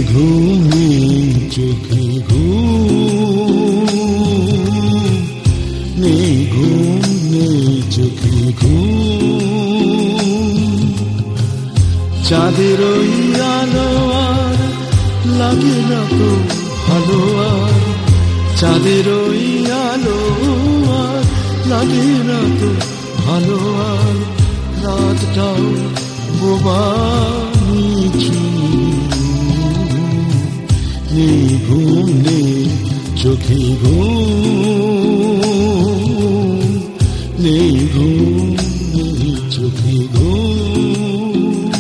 ঘুম নেই চোখে ঘুম, নেই ঘুম নেই চোখে ঘুম। চাঁদের ওই আলো আর লাগে না তো ভালো, আর চাঁদের ওই আলো আর লাগে না তো ভালো, আর রাতটাও বোবা নিঝুম। নেই ঘুম নেই চোখে ঘুম, নেই ঘুম নেই চোখে ঘুম।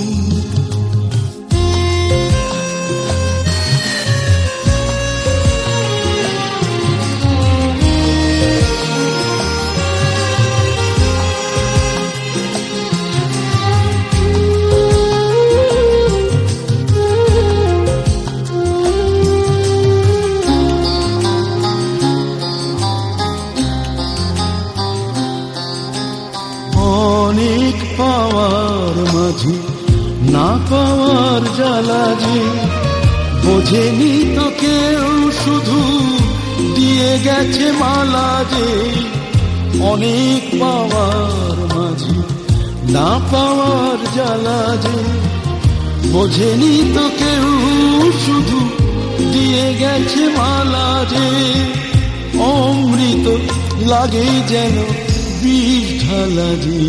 অনেক পাওয়ার মাঝে না পাওয়ার জ্বালা যে বোঝেনি তো কেউ, শুধু দিয়ে গেছে মালা যে। অনেক পাওয়ার মাঝে না পাওয়ার জ্বালা যে বোঝেনি তো কেউ, শুধু দিয়ে গেছে মালা যে। অমৃত লাগে যেন বিষ ঢালা যে,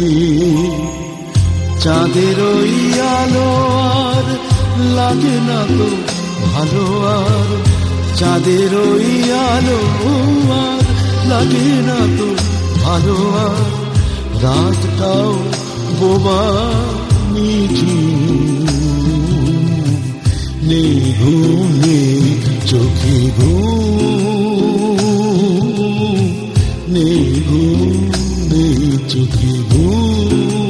চাঁদের ওই আলো আর লাগে না তো ভালো, আর চাঁদের ওই আলো আর লাগে না তো ভালো, আর রাতটাও বোবা নিঝুম। নেই ঘুম নেই চোখে ঘুম, নেই ঘুম নেই চোখে ঘুম।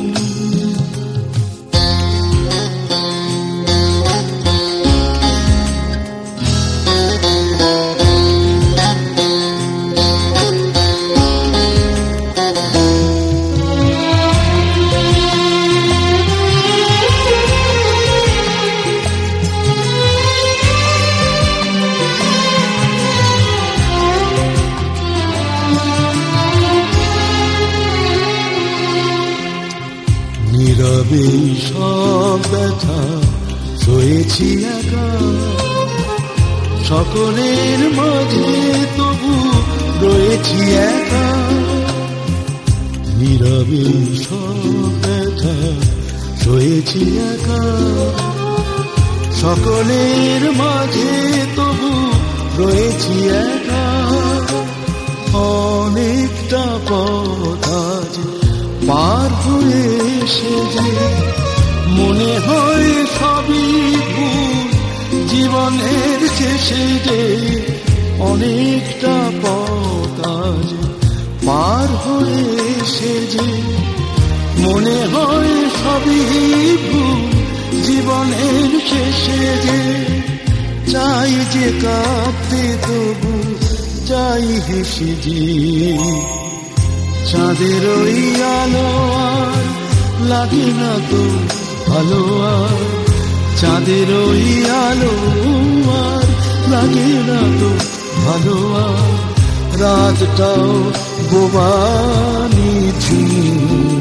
নীরবে সব ব্যথা সয়েছি একা, সকলের মাঝে তবু রয়েছি একা। নীরবে সব ব্যথা সয়েছি একা, সকলের মাঝে তবু রয়েছি একা। অনেকটা পথ আজ পার হয়ে এসে যে মনে হয় সবই ভুল, জীবনের শেষে যে অনেকটা পথ আজ পার হয়ে এসে যে মনে হয় সবই ভুল, জীবনের শেষে যে। চাই যে কাঁদতে তবু চাই হেসে যে, চাঁদের ওই আলো আর লাগে না তো ভালো, আর চাঁদের ওই আলো আর লাগে না তো ভালো, আর রাতটাও বোবা নিঝুম।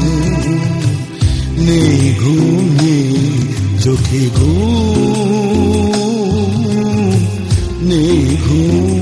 নেই ঘুম নেই চোখে ঘুম, নেই ঘুম